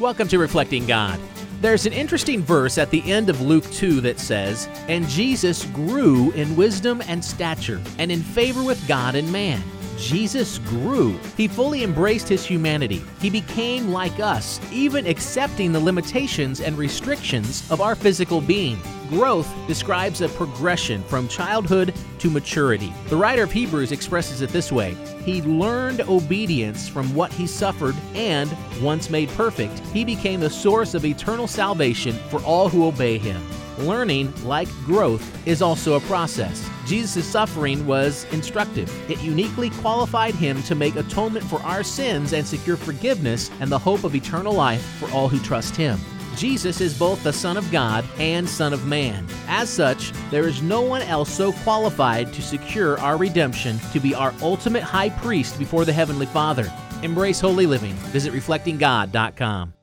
Welcome to Reflecting God. There's an interesting verse at the end of Luke 2 that says, "And Jesus grew in wisdom and stature, and in favor with God and man." Jesus grew. He fully embraced his humanity. He became like us, even accepting the limitations and restrictions of our physical being. Growth describes a progression from childhood to maturity. The writer of Hebrews expresses it this way: He learned obedience from what he suffered, and, once made perfect, he became the source of eternal salvation for all who obey him. Learning, like growth, is also a process. Jesus' suffering was instructive. It uniquely qualified him to make atonement for our sins and secure forgiveness and the hope of eternal life for all who trust him. Jesus is both the Son of God and Son of Man. As such, there is no one else so qualified to secure our redemption, to be our ultimate high priest before the Heavenly Father. Embrace holy living. Visit reflectinggod.com.